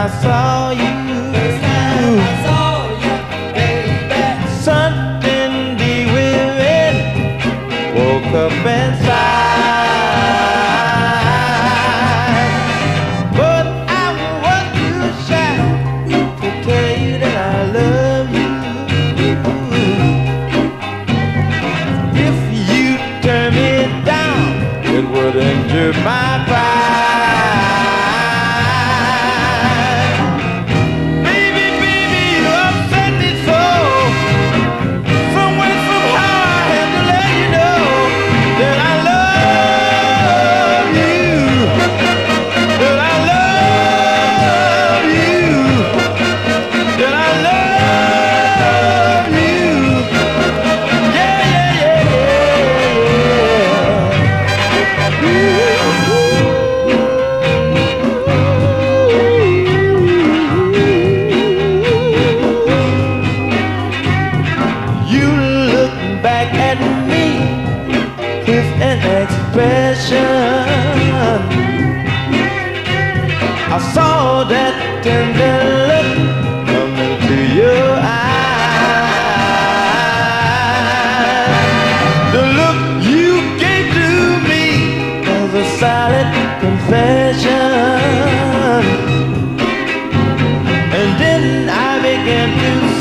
I saw you. Something deep within woke up inside, but I was too shy to tell you that I love you. If you turn me down, it would injure my pride. Baby, baby, you upset me so. Some way, somehow I had to let you know that I love you. That I love you. That I love you. Yeah, yeah, yeah, yeah. You look back at me with an expression. I saw that tender look come into your eyes. The look you gave to me was a silent confession. And then I began to